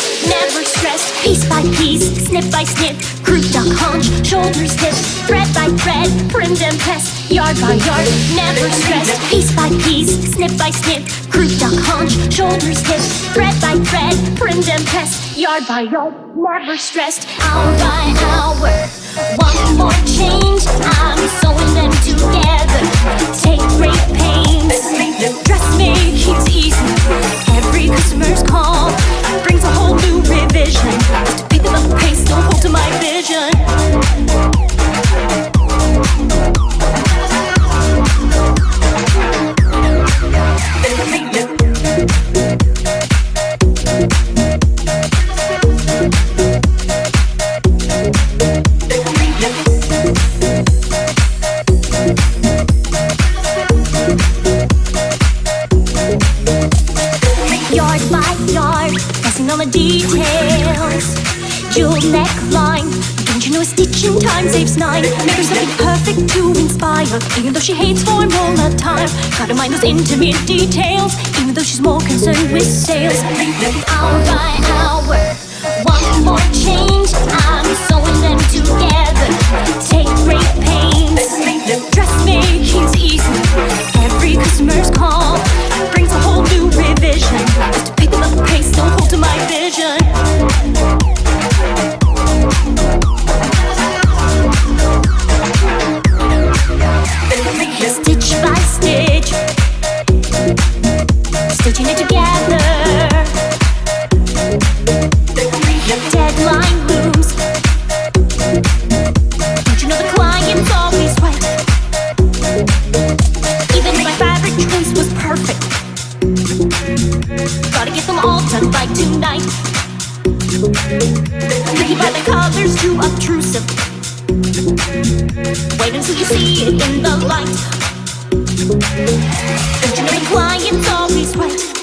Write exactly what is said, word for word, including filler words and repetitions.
never stressed. Piece by piece, snip by snip, croup, duck, haunch, shoulders, hips, thread by thread, primmed and pressed, yard by yard, never stressed. Piece by piece, snip by snip, croup, duck, haunch, shoulders, hips, thread by thread, primmed and pressed, yard by yard, never stressed. Hour by hour, one more change, I'm sewing them together. Take great pains, dressmaking's easy. Every customer's call brings a whole new revision. Just pick up the pace, don't hold to my vision. Yard by yard, pressing on the details. Jewel neckline, don't you know a stitch in time saves nine? Make her something perfect to inspire, even though she hates form all the time. Gotta mind those intimate details, even though she's more concerned with sales. Hour by hour, one more change, I'm sewing them together. Take great pains, dressmaking's easy. Every customer's call brings a whole new revision. Just pick up the pace, don't hold to my vision. Stitch by stitch, stitching it together. Deadline looms, don't you know the client's always right? Even if my fabric choice was perfect, gotta get them all done by tonight. Tricky by the colors, too obtrusive. Wait until you see it in the light. Don't you know the client's always right?